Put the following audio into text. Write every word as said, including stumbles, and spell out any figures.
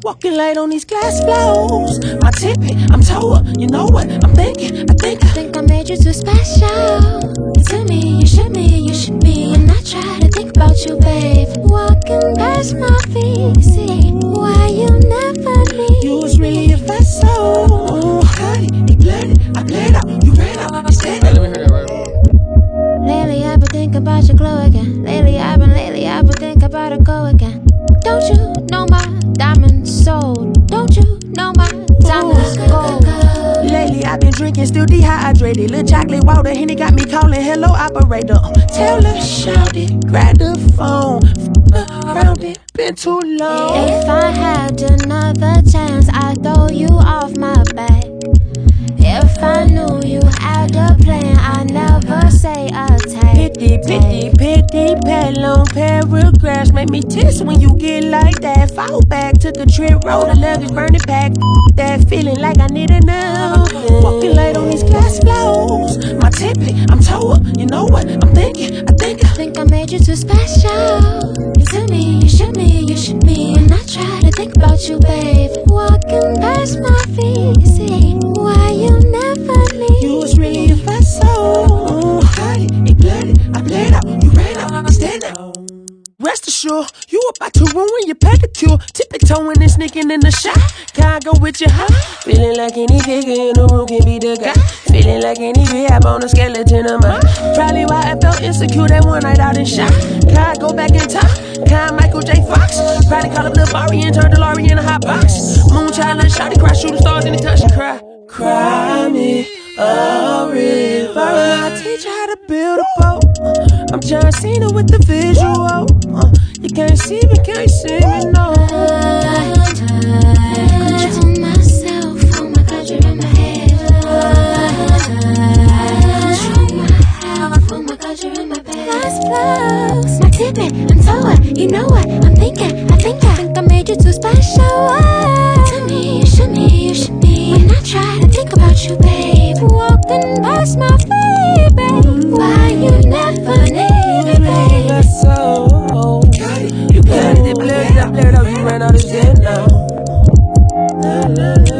Walking light on these glass floors. My tippy, I'm told, you know what I'm thinking. I think I think I made you too special. You tell me, you should me, you should be. And I try to think about you, babe. Walking past my feet, see why you never leave. You was really a vessel. Hey, you bled it, I bled out, you ran out, you stayed out. Let me hear that right. Lately I've been thinking about your glow again. Lately I've been, lately I've been thinking about it go again. Don't you know my diamond's sold? Don't you know my diamond's gold? Lately I've been drinking, still dehydrated. Little chocolate water, Henny got me calling hello operator. Tell her, shout it, grab the phone, f around it, been too long. If I had another chance, I'd throw you off my back. If I knew you had a plan, I'd never say a take. Pity, pity, pity, pet long paragraphs make me tense when you get like that. Fall back, took a trip, rolled a luggage, burn it pack. That feeling like I need a now. Walking light on these glass floors. My tippy, I'm told, you know what I'm thinking. I think I think I made you too special. You tell me, you should me, you should be. And I try to think about you, babe. Walking past my feet, see why you never leave. You was really a vessel. Hey, you bled it, I bled out, you ran out, you stand out. Rest assured, you about to ruin your pedicure. Tippy-toeing and sneaking in the shot. Can I go with you, huh? Feeling like any figure in the room can be the guy. Feeling like any rehab on a skeleton of mine. Probably why I felt insecure that one night out in shot. Can I go back in time? Can I Michael J. Fox? Probably call up the Bari and turn the lorry in a hot box. Moonchild and shawty cry, shooting stars in the touch and cry. Cry me a river. I teach you how to build a boat. I'm John Cena with the visual. Uh, you can't see me, can't see me, no. I control myself, oh my God, you're in my head. I control my health, oh my God, you're in my bed. Last close, my tippet, I'm towing, you know what I'm thinking. I think I think I made you too special. Tell me, you should me, you should be. When I try to think about you, babe, walking past my feet, babe. Why you never leave me, babe? That's so. You got it, blurred out, blurred out, you ran out of dead now.